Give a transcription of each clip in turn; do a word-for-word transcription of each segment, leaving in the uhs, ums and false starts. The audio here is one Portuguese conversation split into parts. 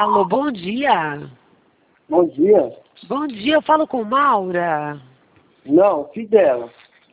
Alô, bom dia. Bom dia. Bom dia, eu falo com Maura. Não, filho dela.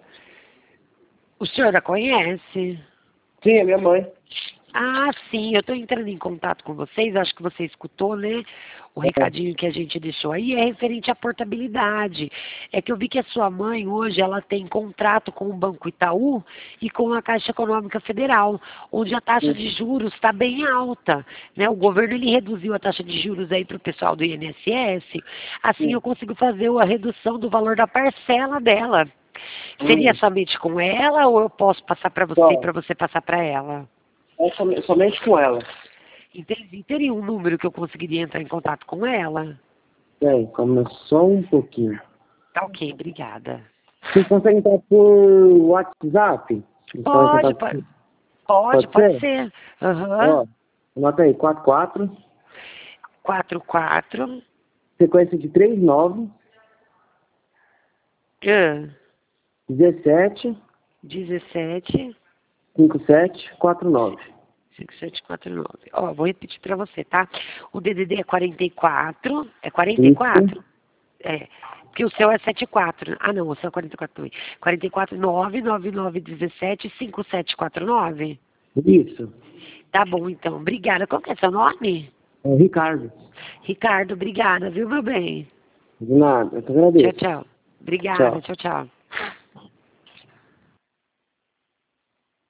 O senhor a conhece? Sim, é minha mãe. Ah, sim, eu estou entrando em contato com vocês, acho que você escutou, né? O recadinho que a gente deixou aí é referente à portabilidade. É que eu vi que a sua mãe hoje, ela tem contrato com o Banco Itaú e com a Caixa Econômica Federal, onde a taxa de juros está bem alta, né? O governo, ele reduziu a taxa de juros aí para o pessoal do I N S S, assim Sim. eu consigo fazer a redução do valor da parcela dela. Seria Hum. somente com ela ou eu posso passar para você e Só. para você passar para ela? É som- somente com ela. Entendi. Teria um número que eu conseguiria entrar em contato com ela? Bem, começou um pouquinho. Tá ok, obrigada. Vocês conseguem entrar por WhatsApp? Estão em Pode, contato pode, comigo? pode, Pode pode ser? ser. Aham. Ó, anota aí, quatro quatro, Quatro, quatro. sequência de três nove, Ah, dezessete, dezessete, cinquenta e sete, quarenta e nove. cinco sete quatro nove. Ó, vou repetir pra você, tá? O D D D é quarenta e quatro. É quarenta e Isso, quatro? É. Porque o seu é setenta e quatro. Ah, não, o seu é quarenta e quatro também. quarenta e quatro, nove nove nove dezessete, cinquenta e sete quarenta e nove. isso. Tá bom, então. Obrigada. Qual que é seu nome? É Ricardo. Ricardo, obrigada, viu, meu bem? De nada, eu te Tchau, agradeço. tchau. Obrigada, Tchau. tchau, tchau.